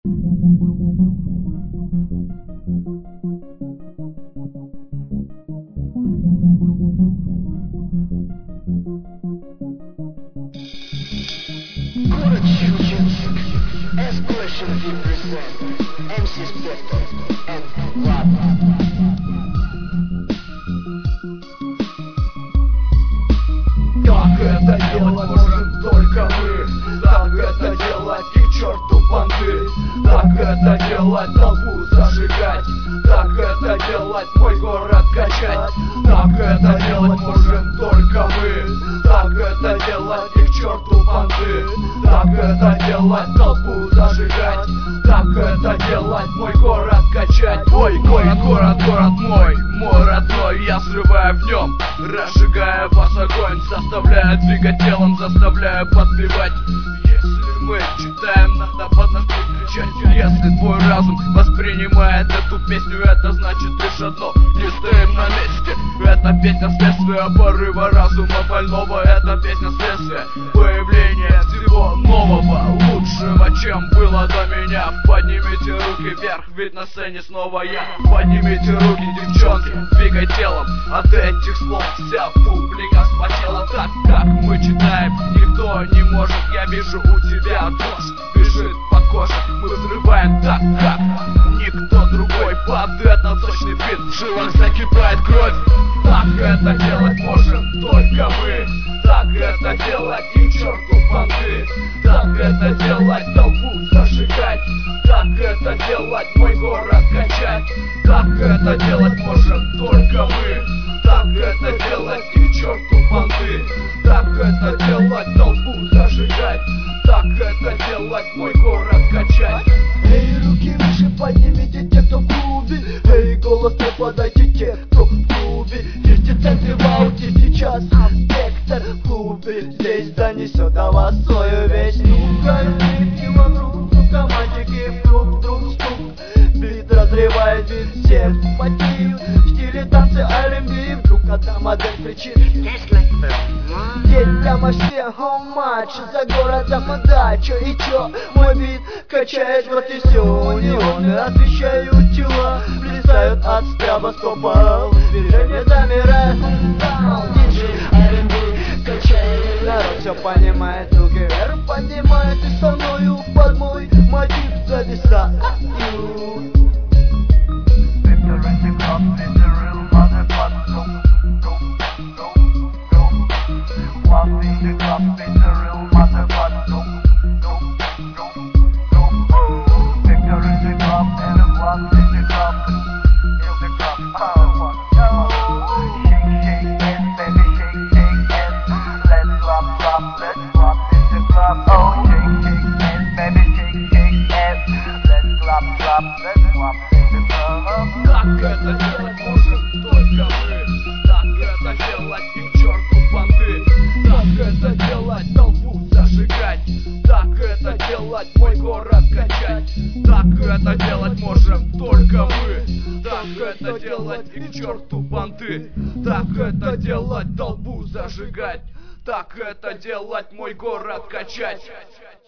Город Щучинск, S-Question represent MC Spector and Rap. Как это делать можем только мы, так это делать и к черту понты. Так это делать толпу зажигать, так это делать мой город качать. Так это делать можем только мы, так это делать и к черту понты. Так это делать толпу зажигать, так это делать мой город качать. Мой город мой, мой родной, я взрываю в нем, разжигая вас огонь, заставляя двигать телом, заставляя подпевать. Если мы читаем, надо подножить, кричать. Если твой разум воспринимает эту песню, это значит лишь одно: не стоим на месте. Это песня следствия порыва разума больного. Это песня следствия появления всего нового, лучшего, чем было до меня. Поднимите руки вверх, ведь на сцене снова я. Поднимите руки, девчонки, двигай телом. От этих слов вся публика вспотела. Так как мы читаем, никто не может. Я вижу, у тебя дрожь бежит по коже. Мы взрываем так, как никто другой. Под этот сочный бит в жилах закипает кровь. Так это делать можем только мы, так это делать и к черту понты. Так это делать толпу зажигать, так это делать мой город качать. Так это делать можем только мы, так это делать и к черту понты. Так это делать толпу зажигать, так это делать мой город качать. Эй, руки выше поднимите те, кто в клубе. Эй, голос не подайте те, кто в клубе. Есть в центре в ауте сейчас Спектр в клубе. Здесь занесет до вас свою вещь. Ну-ка, руки вокруг, ну командики вдруг стук. Бит разрывает бит, все потеют. В стиле танцы R&B. Вдруг одна модель кричит: здесь прямо все хомач. За городом отдача и чё? Мой бит качает, вот и все. Неоны освещают тела, плясают от стробоскопа. Движение замирает, диджей R&B качает. Народ все понимает, руки вверх поднимает. И со мною под мой мотив зависают. Так это делать можем только мы, так это делать и к черту понты. Так это делать толпу зажигать, так это делать мой город качать. Так это делать можем только мы, так это делать и к черту понты. Так это делать толпу зажигать, так это делать мой город качать.